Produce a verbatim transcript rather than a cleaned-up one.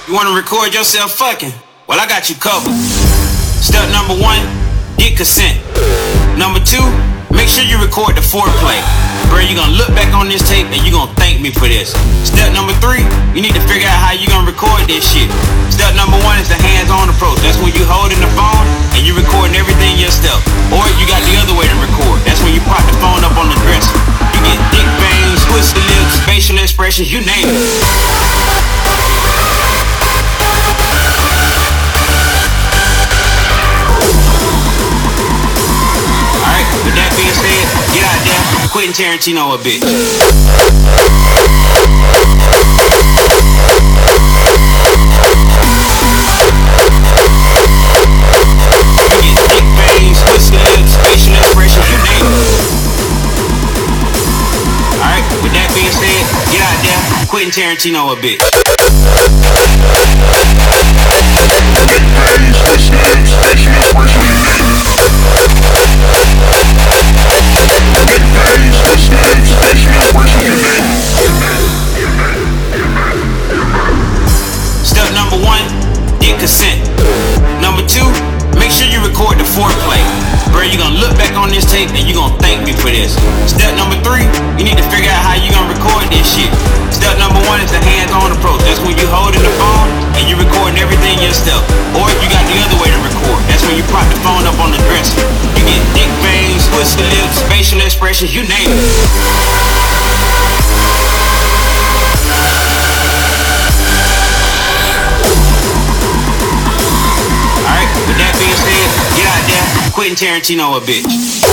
You wanna record yourself fucking? Well, I got you covered. Step number one, get consent. Number two, make sure you record the foreplay. Bro, you gonna look back on this tape and you gonna thank me for this. Step number three, you need to figure out how you gonna record this shit. Step number one is the hands-on approach. That's when you holding the phone and you recording everything yourself. Or you got the other way to record. That's when you pop the phone up on the dresser. You get dick bangs, twisted lips, facial expressions, you name it. With that being said, get out there, Quentin Tarantino a bitch. You get dick bangs, twisted lips, facial expressions, you name it. Alright, with that being said, get out there, Quentin Tarantino a bitch. Dick bangs, twisted lips, facial expressions, you name it. Step number one, get consent. Number two, make sure you record the foreplay. Bro, you gonna look back on this tape and you gonna thank me for this. Step number three, you need to figure out how you gonna record this shit. Step number one is the hands-on approach. That's when you holding the phone and you recording everything yourself. Or you got the other way to record. That's when you prop the phone up on the dresser. You get dick bangs, twisted lips, facial expressions, you name it. Alright, with that being said, get out there, Quentin Tarantino a bitch.